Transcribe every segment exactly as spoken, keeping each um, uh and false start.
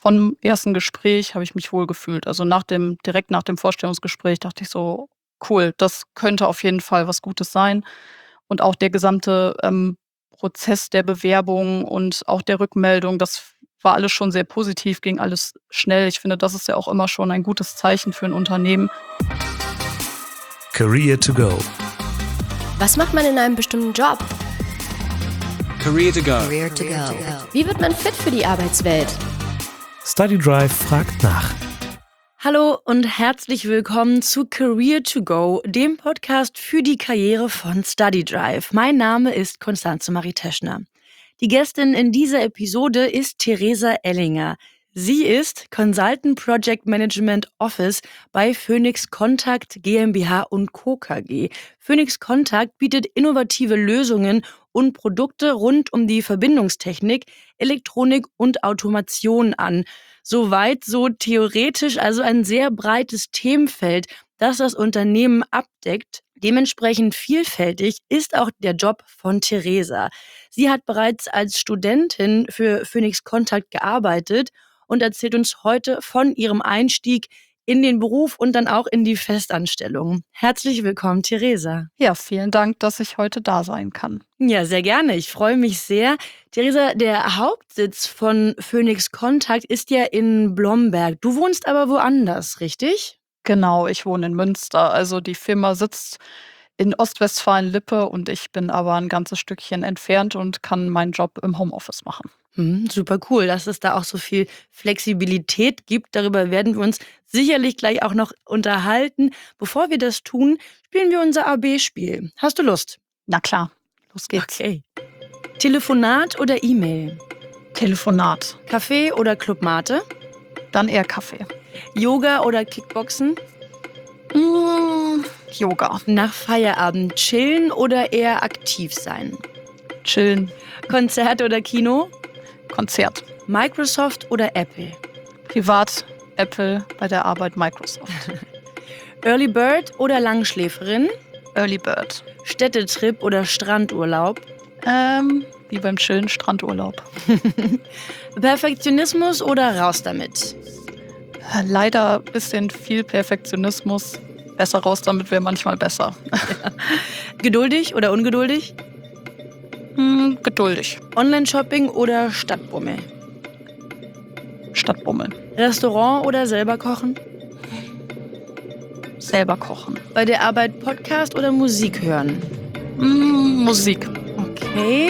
vom ersten Gespräch habe ich mich wohlgefühlt. Also nach dem direkt nach dem Vorstellungsgespräch dachte ich so: „Cool, das könnte auf jeden Fall was Gutes sein." Und auch der gesamte, ähm, Prozess der Bewerbung und auch der Rückmeldung, das war alles schon sehr positiv, ging alles schnell. Ich finde, das ist ja auch immer schon ein gutes Zeichen für ein Unternehmen. Career to go. Was macht man in einem bestimmten Job? Career to go. Career to go. Wie wird man fit für die Arbeitswelt? StudyDrive fragt nach. Hallo und herzlich willkommen zu Career to go, dem Podcast für die Karriere von StudyDrive. Mein Name ist Constanze Marie Teschner. Die Gästin in dieser Episode ist Theresa Ellinger. Sie ist Consultant Project Management Office bei Phoenix Contact GmbH und Co. K G. Phoenix Contact bietet innovative Lösungen und Produkte rund um die Verbindungstechnik, Elektronik und Automation an. Soweit so theoretisch, also ein sehr breites Themenfeld, das das Unternehmen abdeckt. Dementsprechend vielfältig ist auch der Job von Theresa. Sie hat bereits als Studentin für Phoenix Contact gearbeitet und erzählt uns heute von ihrem Einstieg in den Beruf und dann auch in die Festanstellung. Herzlich willkommen, Theresa. Ja, vielen Dank, dass ich heute da sein kann. Ja, sehr gerne. Ich freue mich sehr. Theresa, der Hauptsitz von Phoenix Contact ist ja in Blomberg. Du wohnst aber woanders, richtig? Genau, ich wohne in Münster. Also die Firma sitzt in Ostwestfalen-Lippe und ich bin aber ein ganzes Stückchen entfernt und kann meinen Job im Homeoffice machen. Hm, super cool, dass es da auch so viel Flexibilität gibt. Darüber werden wir uns sicherlich gleich auch noch unterhalten. Bevor wir das tun, spielen wir unser A B-Spiel. Hast du Lust? Na klar, los geht's. Okay. Telefonat oder E-Mail? Telefonat, Kaffee oder Clubmate? dann eher Kaffee. Yoga oder Kickboxen? Mm, Yoga, Nach Feierabend chillen oder eher aktiv sein? chillen, Konzert oder Kino? Konzert. Microsoft oder Apple? Privat, Apple, bei der Arbeit Microsoft. Early Bird oder Langschläferin? Early Bird. Städtetrip oder Strandurlaub? Ähm, wie beim Chillen, Strandurlaub. Perfektionismus oder raus damit? Leider ein bisschen viel Perfektionismus. Besser raus damit wäre manchmal besser. Geduldig oder ungeduldig? Hm, geduldig. Online-Shopping oder Stadtbummel? Stadtbummeln. Restaurant oder selber kochen? Selber kochen. Bei der Arbeit Podcast oder Musik hören? Hm, Musik. Okay.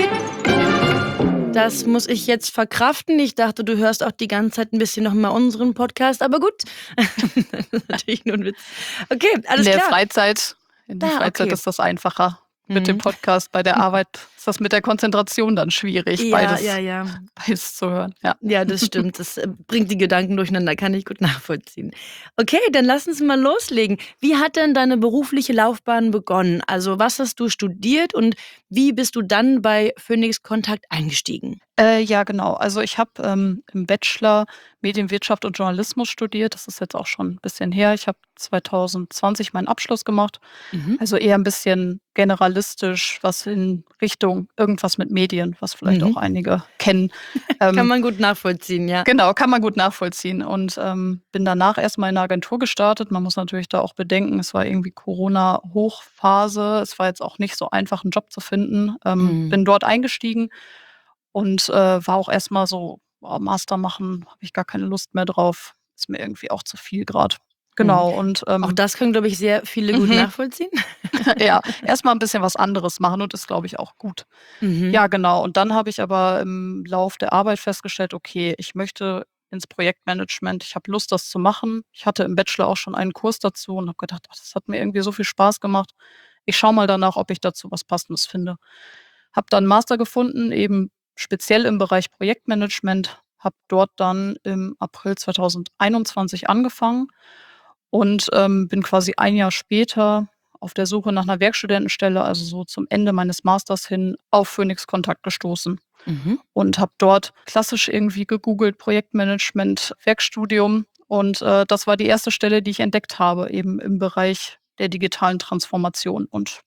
Das muss ich jetzt verkraften. Ich dachte, du hörst auch die ganze Zeit ein bisschen noch mal unseren Podcast, aber gut. Das ist natürlich nur ein Witz. Okay, alles in der klar. Freizeit, in der Ah, Freizeit okay. ist das einfacher. Mit dem Mhm. Podcast, bei der Arbeit ist das mit der Konzentration dann schwierig, Ja, beides, ja, ja. beides zu hören. Ja. Ja, das stimmt. Das äh, bringt die Gedanken durcheinander, kann ich gut nachvollziehen. Okay, dann lass uns mal loslegen. Wie hat denn deine berufliche Laufbahn begonnen? Also, was hast du studiert und wie bist du dann bei Phoenix Contact eingestiegen? Äh, ja, genau. Also ich habe ähm, im Bachelor Medienwirtschaft und Journalismus studiert. Das ist jetzt auch schon ein bisschen her. Ich habe zwanzig zwanzig meinen Abschluss gemacht. Mhm. Also eher ein bisschen generalistisch, was in Richtung irgendwas mit Medien, was vielleicht Mhm. auch einige kennen. Kann Ähm, man gut nachvollziehen, ja. Genau, kann man gut nachvollziehen und, ähm, bin danach erst mal in 'ner Agentur gestartet. Man muss natürlich da auch bedenken, es war irgendwie Corona-Hochphase. Es war jetzt auch nicht so einfach, 'n Job zu finden. Ähm, Mhm. bin dort eingestiegen und, äh, war auch erst mal so: „Boah, Master machen, habe ich gar keine Lust mehr drauf. Ist mir irgendwie auch zu viel grad." Mhm. Genau und, Auch ähm das können, glaube ich, sehr viele gut mhm, nachvollziehen. ja, erst mal 'n bisschen was anderes machen und ist, glaube ich, auch gut. Mhm. Ja, genau. Und dann habe ich aber im Lauf der Arbeit festgestellt: „Okay, ich möchte ins Projektmanagement. Ich habe Lust, das zu machen." Ich hatte im Bachelor auch schon einen Kurs dazu und habe gedacht: „Ach, das hat mir irgendwie so viel Spaß gemacht. Ich schaue mal danach, ob ich dazu was Passendes finde." Habe dann 'n Master gefunden, eben speziell im Bereich Projektmanagement, habe dort dann im April zwanzig einundzwanzig angefangen und, ähm, bin quasi ein Jahr später auf der Suche nach 'ner Werkstudentenstelle, also so zum Ende meines Masters hin, auf Phoenix Contact gestoßen Mhm. und habe dort klassisch irgendwie gegoogelt, Projektmanagement, Werkstudium und, äh, das war die erste Stelle, die ich entdeckt habe, eben im Bereich der digitalen Transformation und ja.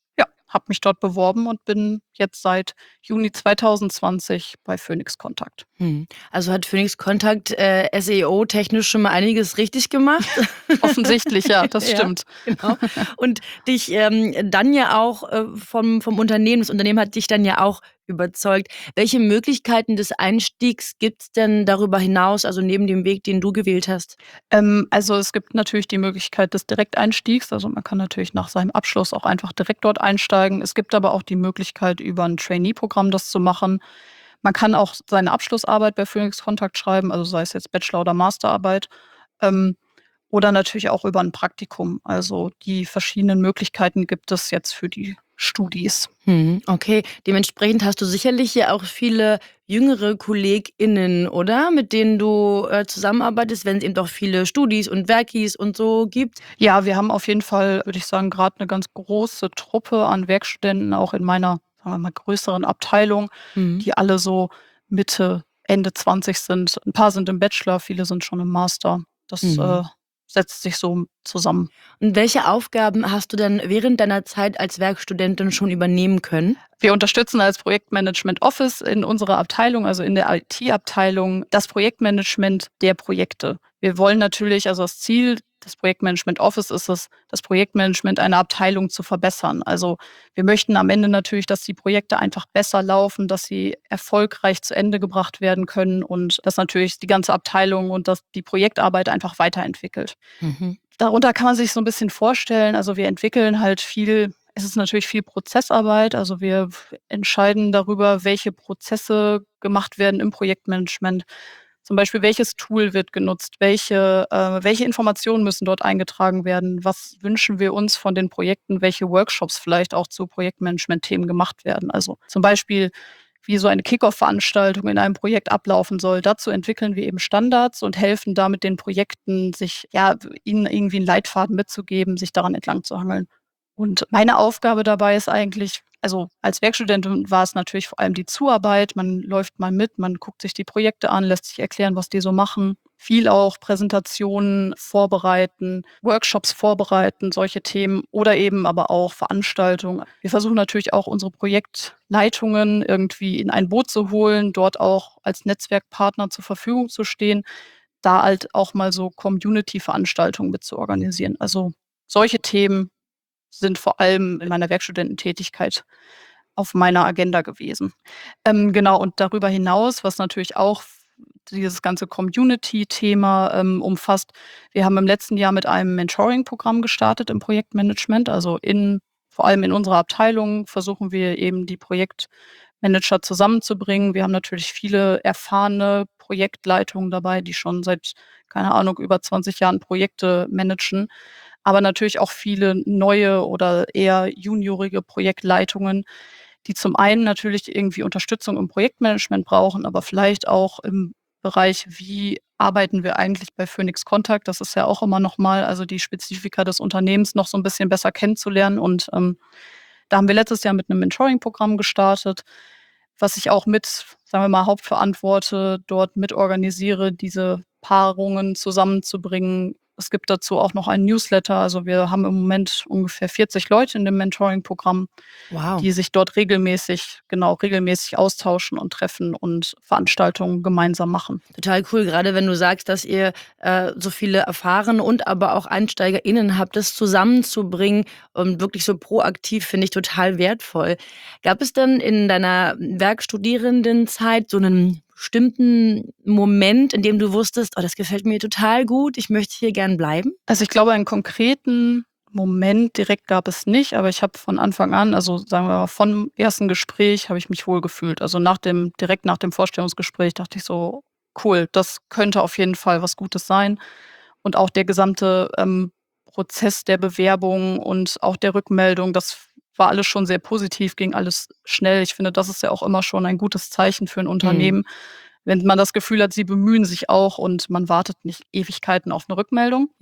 habe mich dort beworben und bin jetzt seit Juni zwanzig zwanzig bei Phoenix Contact. Hm. Also hat Phoenix Contact äh, S E O-technisch schon mal einiges richtig gemacht? Offensichtlich, ja, das Ja, stimmt. genau. Und dich ähm, dann ja auch äh, vom, vom Unternehmen, das Unternehmen hat dich dann ja auch überzeugt. Welche Möglichkeiten des Einstiegs gibt es denn darüber hinaus, also neben dem Weg, den du gewählt hast? Ähm, also es gibt natürlich die Möglichkeit des Direkteinstiegs. Also man kann natürlich nach seinem Abschluss auch einfach direkt dort einsteigen. Es gibt aber auch die Möglichkeit, über ein Trainee-Programm das zu machen. Man kann auch seine Abschlussarbeit bei Phoenix Contact schreiben, also sei es jetzt Bachelor- oder Masterarbeit. Ähm, oder natürlich auch über ein Praktikum. Also die verschiedenen Möglichkeiten gibt es jetzt für die Studis. Hm, okay, dementsprechend hast du sicherlich ja auch viele jüngere KollegInnen, oder? Mit denen du äh, zusammenarbeitest, wenn es eben doch viele Studis und Werkis und so gibt. Ja, wir haben auf jeden Fall, würde ich sagen, gerade eine ganz große Truppe an Werkstudenten, auch in meiner, sagen wir mal, größeren Abteilung, Mhm. die alle so Mitte, Ende zwanzig sind. Ein paar sind im Bachelor, viele sind schon im Master. Das Mhm. äh, setzt sich so zusammen. Und welche Aufgaben hast du denn während deiner Zeit als Werkstudentin schon übernehmen können? Wir unterstützen als Projektmanagement Office in unserer Abteilung, also in der I T-Abteilung, das Projektmanagement der Projekte. Wir wollen natürlich, also das Ziel des Projektmanagement Office ist es, das Projektmanagement einer Abteilung zu verbessern. Also wir möchten am Ende natürlich, dass die Projekte einfach besser laufen, dass sie erfolgreich zu Ende gebracht werden können und dass natürlich die ganze Abteilung und dass die Projektarbeit einfach weiterentwickelt. Mhm. Darunter kann man sich so ein bisschen vorstellen, also wir entwickeln halt viel, es ist natürlich viel Prozessarbeit, also wir entscheiden darüber, welche Prozesse gemacht werden im Projektmanagement. Zum Beispiel, welches Tool wird genutzt, welche äh, welche Informationen müssen dort eingetragen werden, was wünschen wir uns von den Projekten, welche Workshops vielleicht auch zu Projektmanagement-Themen gemacht werden. Also, zum Beispiel, wie so eine Kick-Off-Veranstaltung in einem Projekt ablaufen soll. Dazu entwickeln wir eben Standards und helfen damit den Projekten, sich ja, ihnen irgendwie 'n Leitfaden mitzugeben, sich daran entlang zu hangeln. Und meine Aufgabe dabei ist eigentlich, also als Werkstudentin war es natürlich vor allem die Zuarbeit. Man läuft mal mit, man guckt sich die Projekte an, lässt sich erklären, was die so machen. Viel auch Präsentationen vorbereiten, Workshops vorbereiten, solche Themen oder eben aber auch Veranstaltungen. Wir versuchen natürlich auch unsere Projektleitungen irgendwie in ein Boot zu holen, dort auch als Netzwerkpartner zur Verfügung zu stehen, da halt auch mal so Community-Veranstaltungen mit zu organisieren. Also solche Themen sind vor allem in meiner Werkstudententätigkeit auf meiner Agenda gewesen. Ähm, genau, und darüber hinaus, was natürlich auch dieses ganze Community-Thema ähm, umfasst, wir haben im letzten Jahr mit einem Mentoring-Programm gestartet im Projektmanagement. Also in vor allem in unserer Abteilung versuchen wir eben die Projektmanager zusammenzubringen. Wir haben natürlich viele erfahrene Projektleitungen dabei, die schon seit, keine Ahnung, über zwanzig Jahren Projekte managen, aber natürlich auch viele neue oder eher juniorige Projektleitungen, die zum einen natürlich irgendwie Unterstützung im Projektmanagement brauchen, aber vielleicht auch im Bereich, wie arbeiten wir eigentlich bei Phoenix Contact? Das ist ja auch immer noch mal, also die Spezifika des Unternehmens noch so ein bisschen besser kennenzulernen. Und ähm, da haben wir letztes Jahr mit einem Mentoring-Programm gestartet, was ich auch mit, sagen wir mal, hauptverantworte, dort mitorganisiere, diese Paarungen zusammenzubringen. Es gibt dazu auch noch einen Newsletter. Also wir haben im Moment ungefähr vierzig Leute in dem Mentoring-Programm, Wow. die sich dort regelmäßig, genau, regelmäßig austauschen und treffen und Veranstaltungen gemeinsam machen. Total cool, gerade wenn du sagst, dass ihr äh, so viele erfahrene und aber auch EinsteigerInnen habt, das zusammenzubringen und wirklich so proaktiv, finde ich total wertvoll. Gab es denn in deiner Werkstudierendenzeit so einen bestimmten Moment, in dem du wusstest, oh, das gefällt mir total gut, ich möchte hier gern bleiben? Also, ich glaube, einen konkreten Moment direkt gab es nicht, aber ich habe von Anfang an, also sagen wir mal, vom ersten Gespräch habe ich mich wohlgefühlt. Also, nach dem direkt nach dem Vorstellungsgespräch dachte ich so: „Cool, das könnte auf jeden Fall was Gutes sein." Und auch der gesamte, ähm, Prozess der Bewerbung und auch der Rückmeldung, das war alles schon sehr positiv, ging alles schnell. Ich finde, das ist ja auch immer schon ein gutes Zeichen für 'n Mhm. Unternehmen, wenn man das Gefühl hat, sie bemühen sich auch und man wartet nicht Ewigkeiten auf 'ne Rückmeldung. Ja.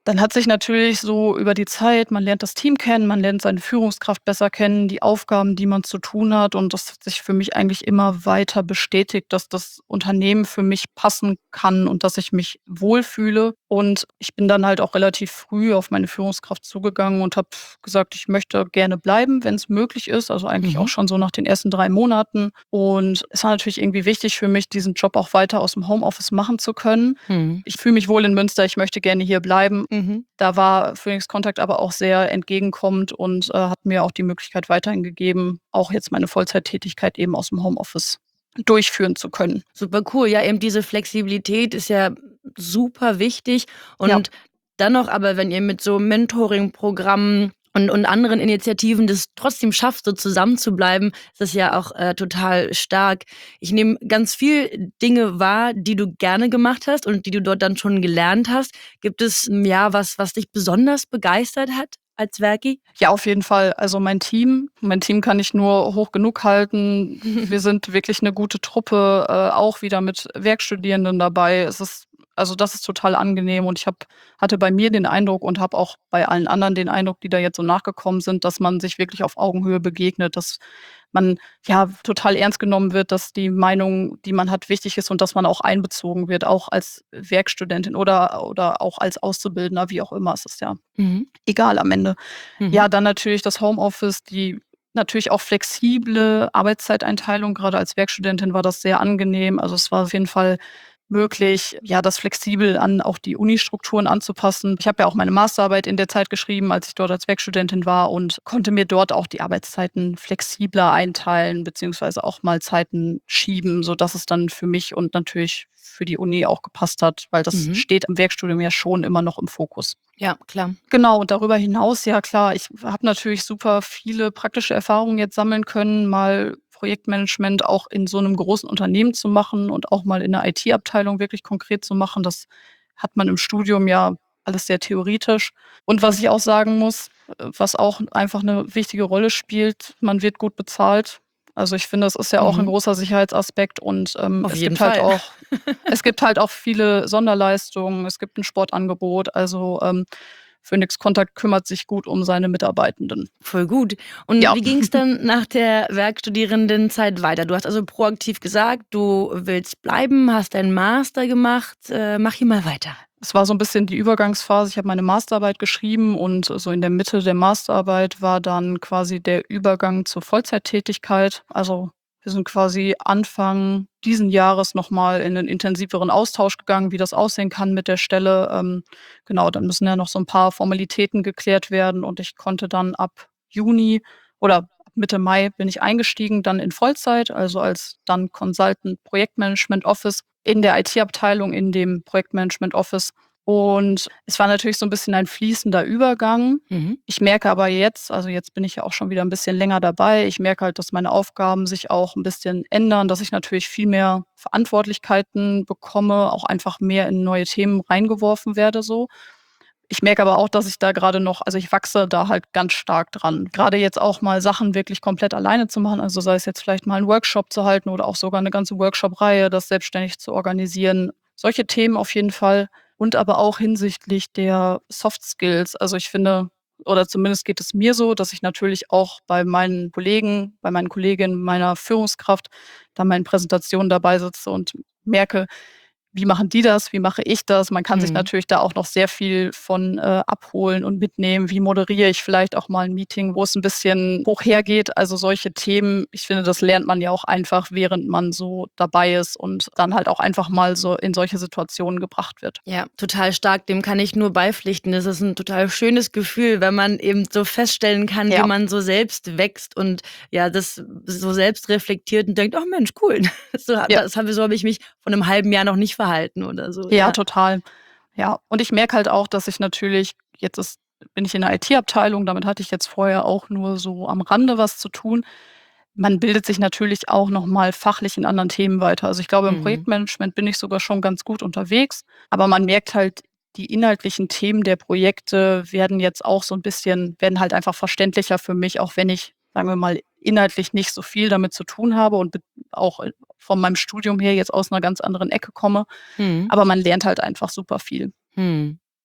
Dann hat sich natürlich so über die Zeit man lernt das Team kennen, man lernt seine Führungskraft besser kennen, die Aufgaben, die man zu tun hat und das hat sich für mich eigentlich immer weiter bestätigt, dass das Unternehmen für mich passen kann und dass ich mich wohlfühle. Und ich bin dann halt auch relativ früh auf meine Führungskraft zugegangen und habe gesagt, ich möchte gerne bleiben, wenn's möglich ist, also eigentlich auch Mhm. schon so nach den ersten drei Monaten. Und es war natürlich irgendwie wichtig für mich, diesen Job auch weiter aus'm Homeoffice machen zu können. Mhm. Ich fühle mich wohl in Münster, ich möchte gerne hier bleiben. Mhm. Da war Phoenix Contact aber auch sehr entgegenkommend und, äh, hat mir auch die Möglichkeit weiterhin gegeben, auch jetzt meine Vollzeittätigkeit eben aus'm Homeoffice durchführen zu können. Super cool. Ja, eben diese Flexibilität ist ja super wichtig Ja. und dann noch aber, wenn ihr mit so Mentoring-Programmen und und anderen Initiativen das trotzdem schafft, so zusammenzubleiben, ist das ja auch, äh, total stark. Ich nehme ganz viel Dinge wahr, die du gerne gemacht hast und die du dort dann schon gelernt hast. Gibt es, hm, ja, was, was dich besonders begeistert hat als Werki? Ja, auf jeden Fall. Also, mein Team mein Team kann ich nur hoch genug halten. Wir sind wirklich 'ne gute Truppe, äh, auch wieder mit Werkstudierenden dabei. Es ist also, das ist total angenehm und ich habe hatte bei mir den Eindruck und habe auch bei allen anderen den Eindruck, die da jetzt so nachgekommen sind, dass man sich wirklich auf Augenhöhe begegnet, dass man, ja, total ernst genommen wird, dass die Meinung, die man hat, wichtig ist und dass man auch einbezogen wird, auch als Werkstudentin oder oder auch als Auszubildender, wie auch immer. Es ist ja Mhm. egal am Ende. Mhm. Ja, dann natürlich das Homeoffice, die natürlich auch flexible Arbeitszeiteinteilung. Grade als Werkstudentin war das sehr angenehm. Also, es war auf jeden Fall möglich, ja, das flexibel an auch die Unistrukturen anzupassen. Ich habe ja auch meine Masterarbeit in der Zeit geschrieben, als ich dort als Werkstudentin war und konnte mir dort auch die Arbeitszeiten flexibler einteilen beziehungsweise auch mal Zeiten schieben, sodass es dann für mich und natürlich für die Uni auch gepasst hat, weil das Mhm. steht im Werkstudium ja schon immer noch im Fokus. Ja, klar. Genau, und darüber hinaus, ja klar, ich habe natürlich super viele praktische Erfahrungen jetzt sammeln können, mal Projektmanagement auch in so 'nem großen Unternehmen zu machen und auch mal in 'ner IT-Abteilung wirklich konkret zu machen. Das hat man im Studium ja alles sehr theoretisch. Und was ich auch sagen muss, äh, was auch einfach 'ne wichtige Rolle spielt, man wird gut bezahlt. Also, ich finde, das ist ja auch 'n Mhm. großer Sicherheitsaspekt und, ähm, Auf es jeden gibt halt Fall. auch es gibt halt auch viele Sonderleistungen, es gibt 'n Sportangebot. Also, ähm, Phoenix Contact kümmert sich gut um seine Mitarbeitenden. Voll gut. Und Ja. wie ging's dann nach der Werkstudierendenzeit weiter? Du hast also proaktiv gesagt, du willst bleiben, hast deinen Master gemacht. Äh, mach hier mal weiter. Es war so 'n bisschen die Übergangsphase. Ich habe meine Masterarbeit geschrieben und so in der Mitte der Masterarbeit war dann quasi der Übergang zur Vollzeittätigkeit. Also, wir sind quasi Anfang diesen Jahres noch mal in 'nen intensiveren Austausch gegangen, wie das aussehen kann mit der Stelle. Ähm, genau, dann müssen ja noch so 'n paar Formalitäten geklärt werden und ich konnte dann ab Juni oder Mitte Mai bin ich eingestiegen, dann in Vollzeit, also, als dann Consultant Projektmanagement Office in der IT-Abteilung in dem Projektmanagement Office. Und es war natürlich so 'n bisschen ein fließender Übergang. Mhm. Ich merke aber jetzt also, jetzt bin ich ja auch schon wieder 'n bisschen länger dabei. Ich merke halt, dass meine Aufgaben sich auch 'n bisschen ändern, dass ich natürlich viel mehr Verantwortlichkeiten bekomme, auch einfach mehr in neue Themen reingeworfen werde so. Ich merke aber auch, dass ich da grade noch also, ich wachse da halt ganz stark dran. Grade jetzt auch mal Sachen wirklich komplett alleine zu machen, also, sei es jetzt vielleicht mal 'n Workshop zu halten oder auch sogar 'ne ganze Workshop-Reihe, das selbstständig zu organisieren. Solche Themen auf jeden Fall und aber auch hinsichtlich der Soft Skills. Also, ich finde oder zumindest geht es mir so, dass ich natürlich auch bei meinen Kollegen bei meinen Kolleginnen, meiner Führungskraft da meinen Präsentationen dabei sitze und merke: Wie machen die das? Wie mache ich das? Man kann sich Mhm. natürlich da auch noch sehr viel von, äh, abholen und mitnehmen. Wie moderiere ich vielleicht auch mal 'n Meeting, wo es 'n bisschen hoch hergeht? Also, solche Themen, ich finde, das lernt man ja auch einfach, während man so dabei ist und dann halt auch einfach mal so in solche Situationen gebracht wird. Ja, total stark. Dem kann ich nur beipflichten. Das ist 'n total schönes Gefühl, wenn man eben so feststellen kann, wie Ja. man so selbst wächst und ja, das so selbst reflektiert und denkt: „Ach Mensch, cool. So ha Ja. das habe so habe ich mich vor 'nem halben Jahr noch nicht verhalten“ oder so, Ja, ja. total. Ja, und ich merke halt auch, dass ich natürlich jetzt ist bin ich in 'ner IT-Abteilung, damit hatte ich jetzt vorher auch nur so am Rande was zu tun. Man bildet sich natürlich auch noch mal fachlich in anderen Themen weiter. Also, ich glaube, im Mhm. Projektmanagement bin ich sogar schon ganz gut unterwegs, aber man merkt halt, die inhaltlichen Themen der Projekte werden jetzt auch so 'n bisschen werden halt einfach verständlicher für mich, auch wenn ich, sagen wir mal, inhaltlich nicht so viel damit zu tun habe und b auch, äh, von meinem Studium her jetzt aus 'ner ganz anderen Ecke komme. Mhm. Aber man lernt halt einfach super viel. Mhm.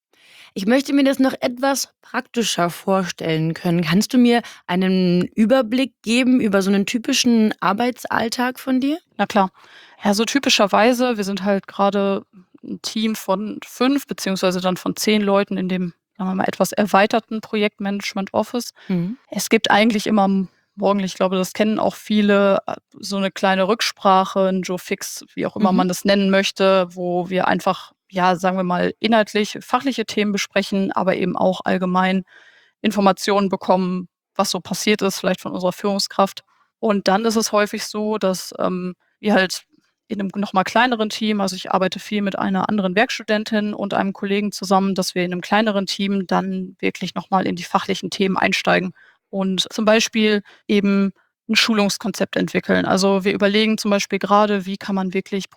Ich möchte mir das noch etwas praktischer vorstellen können. Kannst du mir einen Überblick geben über so einen typischen Arbeitsalltag von dir? Na klar. Ja, so typischerweise, wir sind halt gerade ein Team von fünf beziehungsweise dann von zehn Leuten in dem, sagen wir mal, etwas erweiterten Projektmanagement Office. Mhm. Es gibt eigentlich immer m morgendlich, ich glaube, das kennen auch viele, äh, so eine kleine Rücksprache, 'n Joe Fix, wie auch immer Mhm. man das nennen möchte, wo wir einfach, ja, sagen wir mal, inhaltlich fachliche Themen besprechen, aber eben auch allgemein Informationen bekommen, was so passiert ist, vielleicht von unserer Führungskraft. Und dann ist es häufig so, dass, ähm, wir halt in einem noch mal kleineren Team, also, ich arbeite viel mit einer anderen Werkstudentin und einem Kollegen zusammen, dass wir in einem kleineren Team dann wirklich noch mal in die fachlichen Themen einsteigen und zum Beispiel eben ein Schulungskonzept entwickeln. Also, wir überlegen zum Beispiel gerade, wie kann man wirklich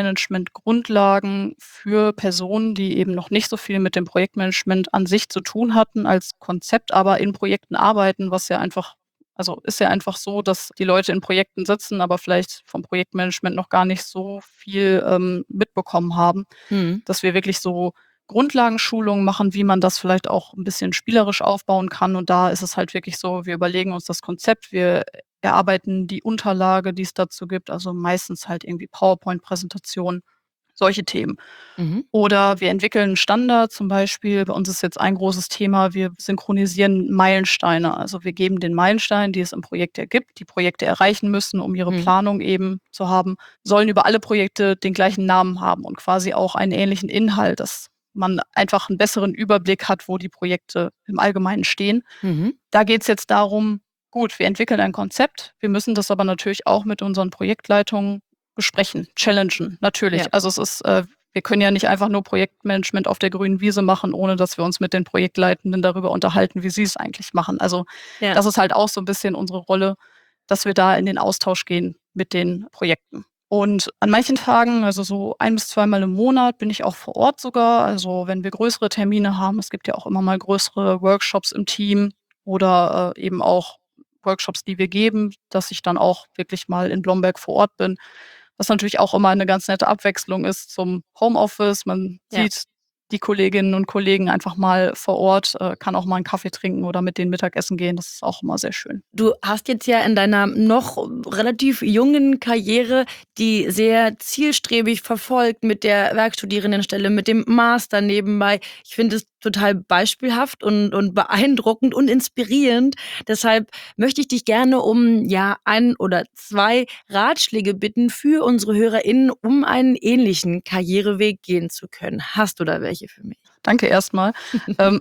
Projektmanagement-Grundlagen für Personen, die eben noch nicht so viel mit dem Projektmanagement an sich zu tun hatten, als Konzept, aber in Projekten arbeiten, was ja einfach, also, ist ja einfach so, dass die Leute in Projekten sitzen, aber vielleicht vom Projektmanagement noch gar nicht so viel, ähm, mitbekommen haben, Mhm. dass wir wirklich so Grundlagenschulungen machen, wie man das vielleicht auch ein bisschen spielerisch aufbauen kann. Und da ist es halt wirklich so, wir überlegen uns das Konzept, wir erarbeiten die Unterlage, die es dazu gibt, also meistens halt irgendwie PowerPoint-Präsentationen, solche Themen. Mhm. Oder wir entwickeln 'n Standard, zum Beispiel, bei uns ist jetzt ein großes Thema, wir synchronisieren Meilensteine. Also, wir geben den Meilensteinen, die es im Projekt ja gibt, die Projekte erreichen müssen, um ihre Mhm. Planung eben zu haben, sollen über alle Projekte den gleichen Namen haben und quasi auch einen ähnlichen Inhalt, dass man einfach 'n besseren Überblick hat, wo die Projekte im Allgemeinen stehen. Mhm. Da geht's jetzt darum, gut, wir entwickeln ein Konzept, wir müssen das aber natürlich auch mit unseren Projektleitungen besprechen, challengen, Ja. natürlich. Also, es ist, äh wir können ja nicht einfach nur Projektmanagement auf der grünen Wiese machen, ohne dass wir uns mit den Projektleitenden darüber unterhalten, wie sie es eigentlich machen. Also, Ja. das ist halt auch so 'n bisschen unsere Rolle, dass wir da in den Austausch gehen mit den Projekten. Und an manchen Tagen, also so ein bis zweimal im Monat, bin ich auch vor Ort sogar. Also, wenn wir größere Termine haben, es gibt ja auch immer mal größere Workshops im Team oder, äh, eben auch Workshops, die wir geben, dass ich dann auch wirklich mal in Blomberg vor Ort bin, was natürlich auch immer 'ne ganz nette Abwechslung ist zum Homeoffice. Man Ja. sieht die Kolleginnen und Kollegen einfach mal vor Ort, äh, kann auch mal 'n Kaffee trinken oder mit denen Mittagessen gehen. Das ist auch immer sehr schön. Du hast jetzt ja in deiner noch relativ jungen Karriere die sehr zielstrebig verfolgt mit der Werkstudierendenstelle, mit dem Master nebenbei. Ich finde es total beispielhaft und und beeindruckend und inspirierend. Deshalb möchte ich dich gerne um, ja, ein oder zwei Ratschläge bitten für unsere HörerInnen, um einen ähnlichen Karriereweg gehen zu können. Hast du da welche für mich? Danke erst mal. Ähm,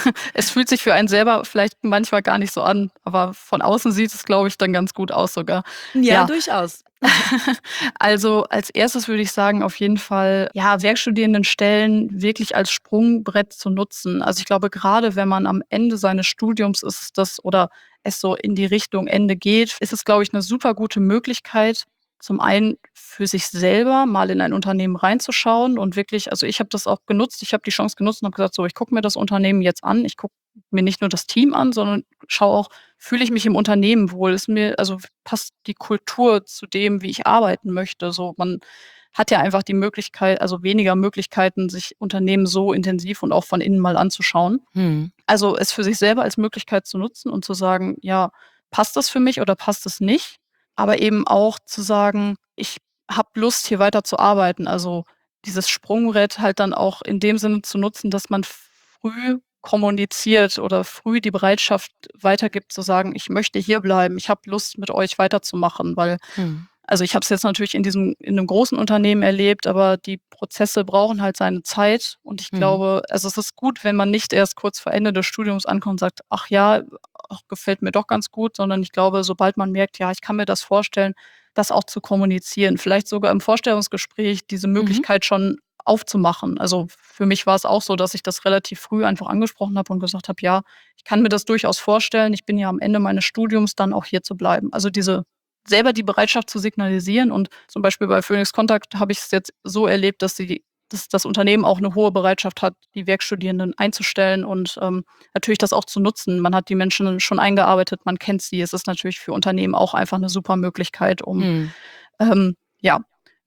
es fühlt sich für einen selber vielleicht manchmal gar nicht so an, aber von außen sieht es, glaube ich, dann ganz gut aus sogar. Ja, Ja, durchaus. also als erstes würde ich sagen, auf jeden Fall, ja, Werkstudierendenstellen wirklich als Sprungbrett zu nutzen. Also, ich glaube, grade wenn man am Ende seines Studiums ist das oder es so in die Richtung Ende geht, ist es, glaube ich, 'ne super gute Möglichkeit, zum einen für sich selber mal in ein Unternehmen reinzuschauen und wirklich, also, ich habe das auch genutzt. Ich habe die Chance genutzt und habe gesagt: „So, ich gucke mir das Unternehmen jetzt an. Ich gucke mir nicht nur das Team an, sondern schaue auch, fühle ich mich im Unternehmen wohl? Ist mir, also, passt die Kultur zu dem, wie ich arbeiten möchte?“ So, man hat ja einfach die Möglichkeit, also, weniger Möglichkeiten, sich Unternehmen so intensiv und auch von innen mal anzuschauen. Mhm. Also, es für sich selber als Möglichkeit zu nutzen und zu sagen: „Ja, passt das für mich oder passt es nicht?“ Aber eben auch zu sagen: „Ich habe Lust, hier weiter zu arbeiten.“ Also, dieses Sprungbrett halt dann auch in dem Sinne zu nutzen, dass man früh kommuniziert oder früh die Bereitschaft weitergibt zu sagen: „Ich möchte hierbleiben. Ich habe Lust, mit euch weiterzumachen.“ Weil, Mhm. also, ich habe es jetzt natürlich in diesem in 'nem großen Unternehmen erlebt, aber die Prozesse brauchen halt seine Zeit. Und ich Mhm. glaube, also, es ist gut, wenn man nicht erst kurz vor Ende des Studiums ankommt und sagt: „Ach ja, ach, gefällt mir doch ganz gut“, sondern ich glaube, sobald man merkt: „Ja, ich kann mir das vorstellen“, das auch zu kommunizieren. Vielleicht sogar im Vorstellungsgespräch diese Mhm. Möglichkeit schon aufzumachen. Also, für mich war es auch so, dass ich das relativ früh einfach angesprochen habe und gesagt habe: „Ja, ich kann mir das durchaus vorstellen. Ich bin ja am Ende meines Studiums dann auch hier zu bleiben.“ Also, diese selber die Bereitschaft zu signalisieren, und zum Beispiel bei Phoenix Contact habe ich es jetzt so erlebt, dass sie dass das Unternehmen auch 'ne hohe Bereitschaft hat, die Werkstudierenden einzustellen und, ähm, natürlich das auch zu nutzen. Man hat die Menschen schon eingearbeitet, man kennt sie. Es ist natürlich für Unternehmen auch einfach 'ne super Möglichkeit, um, Mhm. ähm, ja,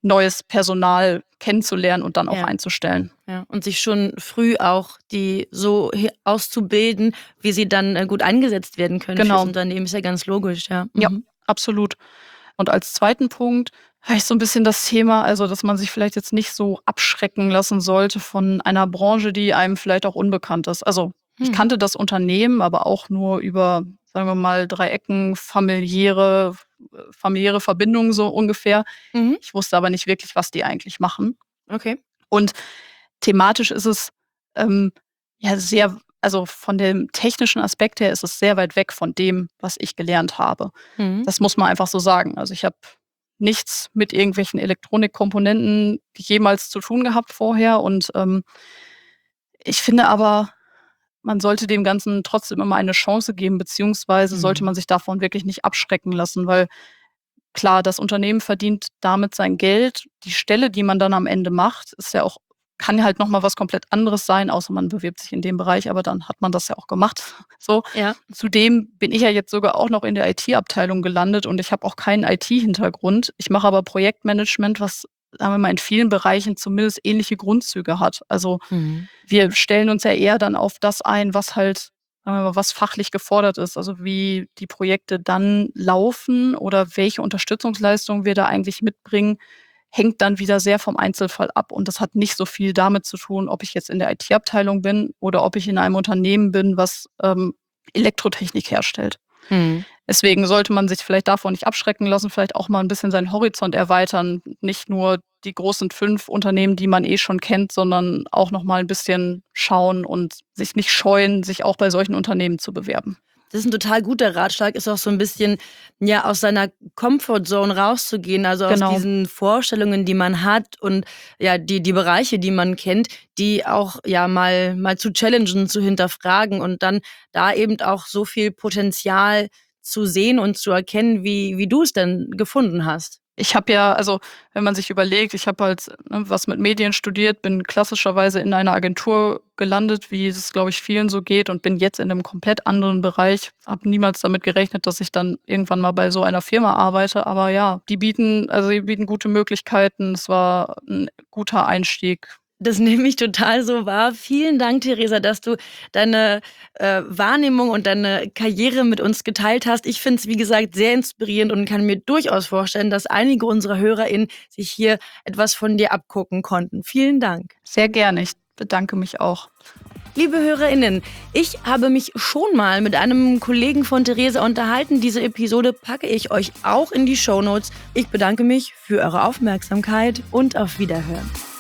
neues Personal kennenzulernen und dann auch Ja. einzustellen. Ja, und sich schon früh auch die so hi- auszubilden, wie sie dann äh, gut eingesetzt werden können Genau. fürs Unternehmen, ist ja ganz logisch, ja. Ja, Mhm. absolut. Und als zweiten Punkt habe ich so ein bisschen das Thema, also, dass man sich vielleicht jetzt nicht so abschrecken lassen sollte von einer Branche, die einem vielleicht auch unbekannt ist. Also, ich Hm. kannte das Unternehmen, aber auch nur über, sagen wir mal, drei Ecken, familiäre äh, familiäre Verbindungen so ungefähr. Mhm. Ich wusste aber nicht wirklich, was die eigentlich machen. Okay. Und thematisch ist es, ähm, ja sehr, also, von dem technischen Aspekt her ist es sehr weit weg von dem, was ich gelernt habe. Mhm. Das muss man einfach so sagen. Also, ich habe nichts mit irgendwelchen Elektronikkomponenten jemals zu tun gehabt vorher und, ähm, ich finde aber, man sollte dem Ganzen trotzdem immer eine Chance geben, beziehungsweise sollte Mhm. man sich davon wirklich nicht abschrecken lassen, weil klar, das Unternehmen verdient damit sein Geld. Die Stelle, die man dann am Ende macht, ist ja auch, kann halt noch mal was komplett anderes sein, außer man bewirbt sich in dem Bereich, aber dann hat man das ja auch gemacht, so. Ja. Zudem bin ich ja jetzt sogar auch noch in der I T-Abteilung gelandet und ich habe auch keinen I T-Hintergrund. Ich mache aber Projektmanagement, was, sagen wir mal, in vielen Bereichen zumindest ähnliche Grundzüge hat. Also, Mhm. wir stellen uns ja eher dann auf das ein, was halt, sagen wir mal, was fachlich gefordert ist. Also, wie die Projekte dann laufen oder welche Unterstützungsleistungen wir da eigentlich mitbringen, hängt dann wieder sehr vom Einzelfall ab. Und das hat nicht so viel damit zu tun, ob ich jetzt in der I T-Abteilung bin oder ob ich in einem Unternehmen bin, was, ähm, Elektrotechnik herstellt. Mhm. Deswegen sollte man sich vielleicht davon nicht abschrecken lassen, vielleicht auch mal ein bisschen seinen Horizont erweitern. Nicht nur die großen fünf Unternehmen, die man eh schon kennt, sondern auch noch mal ein bisschen schauen und sich nicht scheuen, sich auch bei solchen Unternehmen zu bewerben. Das ist ein total guter Ratschlag, ist auch so ein bisschen, ja, aus seiner Comfortzone rauszugehen, also aus Genau. diesen Vorstellungen, die man hat und ja, die die Bereiche, die man kennt, die auch, ja, mal mal zu challengen, zu hinterfragen und dann da eben auch so viel Potenzial zu sehen und zu erkennen, wie wie du es denn gefunden hast. Ich habe ja, also, wenn man sich überlegt, ich habe halt, ne, was mit Medien studiert, bin klassischerweise in einer Agentur gelandet, wie es, glaube ich, vielen so geht und bin jetzt in einem komplett anderen Bereich. Habe niemals damit gerechnet, dass ich dann irgendwann mal bei so einer Firma arbeite, aber ja, die bieten, also, die bieten gute Möglichkeiten. Es war ein guter Einstieg. Das nehme ich total so wahr. Vielen Dank, Theresa, dass du deine äh, Wahrnehmung und deine Karriere mit uns geteilt hast. Ich finde es, wie gesagt, sehr inspirierend und kann mir durchaus vorstellen, dass einige unserer HörerInnen sich hier etwas von dir abgucken konnten. Vielen Dank. Sehr gerne. Ich bedanke mich auch. Liebe HörerInnen, ich habe mich schon mal mit einem Kollegen von Theresa unterhalten. Diese Episode packe ich euch auch in die Shownotes. Ich bedanke mich für eure Aufmerksamkeit und auf Wiederhören.